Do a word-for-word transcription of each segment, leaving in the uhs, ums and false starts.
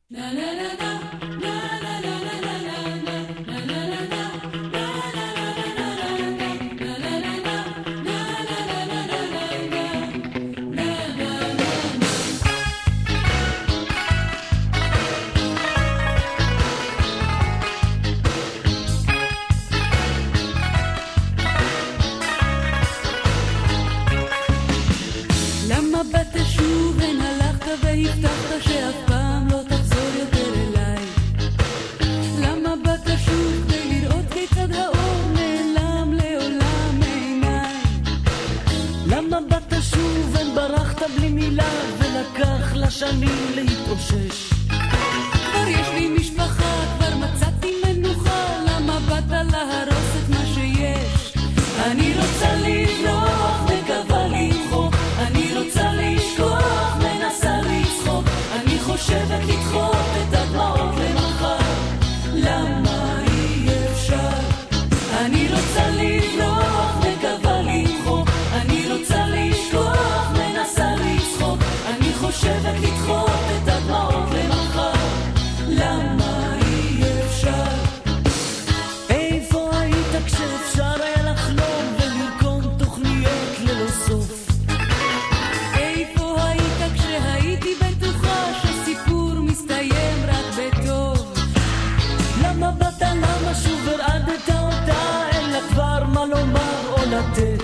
למה באת שוב הן הלכת והבטחת שאף פעם לא תחזור יותר אליי? למה באת שוב כדי לראות כיצד האור נעלם לעולם מעיניי? למה באת שוב הן ברחת בלי מילה ולקח לה שנים להתאושש? כבר יש לי משפחה, כבר מצאתי מנוחה, למה באת להרוס את מה שיש? אני רוצה לברוח, מקווה למחוק, אני רוצה לשכוח, מנסה לצחוק, אני חושבת לדחות את הדמעות למחר, למה אי אפשר? אני רוצה לברוח, מקווה למחוק, אני רוצה לשכוח, מנסה לצחוק, אני חושבת לדחות את הדמעות למחר, למה אי אפשר? איפה היית כשאפשר היה לחלום ולרקום תוכניות ללא סוף? איפה היית כשהייתי בטוחה שסיפור מסתיים רק בטוב? למה באת, למה שוב הרעדת אותה, אין לה כבר מה לומר או לתת?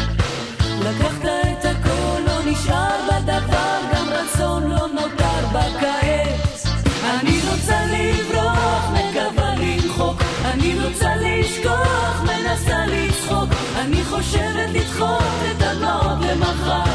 לקחת את הכל, לא נשאר בדבר, גם רצון לא נותר בכעת. אני רוצה לברוח, מקווה למחוק, אני רוצה לשכוח, מנסה לצחוק, אני חושבת לדחות את הדמעות למחר,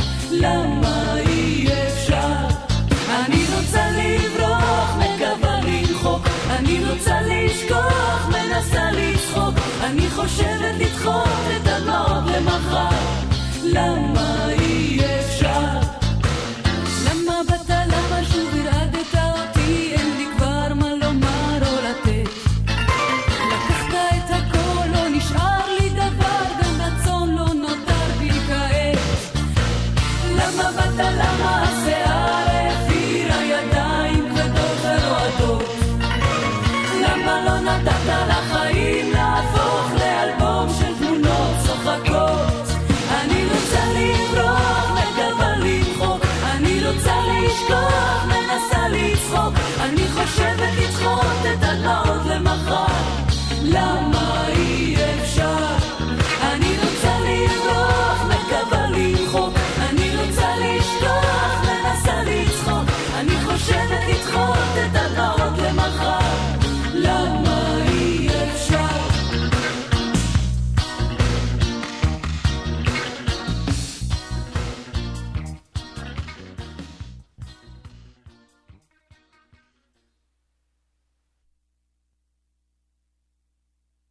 למה אי אפשר? אני רוצה לברוח, מקווה למחוק, אני רוצה לשכוח, מנסה לצחוק, אני חושבת לדחות את הדמעות למחר, למה אי אפשר? למה באת, למה שוב הרעדת אותי, אין לי כבר מה לומר או לתת? לקחת את הכל, לא נשאר לי דבר, גם רצון לא נותר בי כעת. למה באת, למה השיער העבירה ידיים כבדות ורועדות? למה לא נתת לחיים להפוך לאלבום של תמונות צוחקות? אני רוצה לברוח, מקווה למחוק, אני רוצה לשכוח, מנסה לצחוק,